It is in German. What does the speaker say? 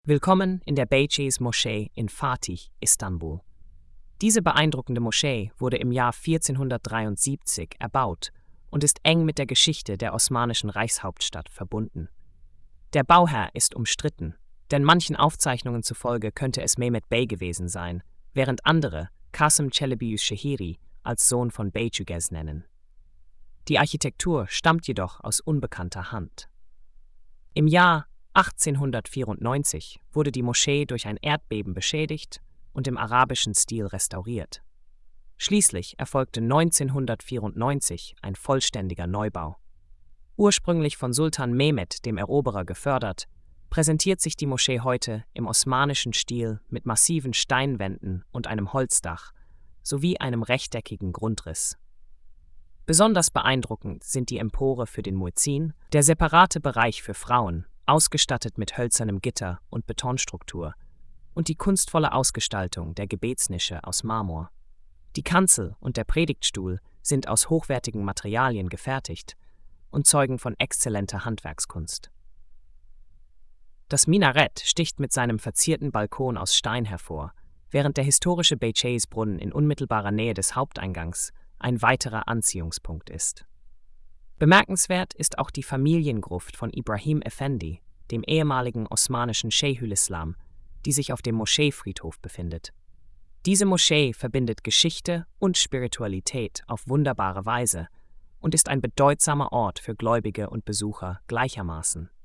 Willkommen in der Beyceğiz Moschee in Fatih, Istanbul. Diese beeindruckende Moschee wurde im Jahr 1473 erbaut und ist eng mit der Geschichte der osmanischen Reichshauptstadt verbunden. Der Bauherr ist umstritten, denn manchen Aufzeichnungen zufolge könnte es Mehmet Bey gewesen sein, während andere Kasım Çelebi-Şehiri als Sohn von Beycügez nennen. Die Architektur stammt jedoch aus unbekannter Hand. Im Jahr 1894 wurde die Moschee durch ein Erdbeben beschädigt und im arabischen Stil restauriert. Schließlich erfolgte 1994 ein vollständiger Neubau. Ursprünglich von Sultan Mehmed dem Eroberer gefördert, präsentiert sich die Moschee heute im osmanischen Stil mit massiven Steinwänden und einem Holzdach sowie einem rechteckigen Grundriss. Besonders beeindruckend sind die Empore für den Muezzin, der separate Bereich für Frauen, ausgestattet mit hölzernem Gitter und Betonstruktur, und die kunstvolle Ausgestaltung der Gebetsnische aus Marmor. Die Kanzel und der Predigtstuhl sind aus hochwertigen Materialien gefertigt und zeugen von exzellenter Handwerkskunst. Das Minarett sticht mit seinem verzierten Balkon aus Stein hervor, während der historische Beyceğiz-Brunnen in unmittelbarer Nähe des Haupteingangs ein weiterer Anziehungspunkt ist. Bemerkenswert ist auch die Familiengruft von Ibrahim Efendi, dem ehemaligen osmanischen Scheichülislam, die sich auf dem Moscheefriedhof befindet. Diese Moschee verbindet Geschichte und Spiritualität auf wunderbare Weise und ist ein bedeutsamer Ort für Gläubige und Besucher gleichermaßen.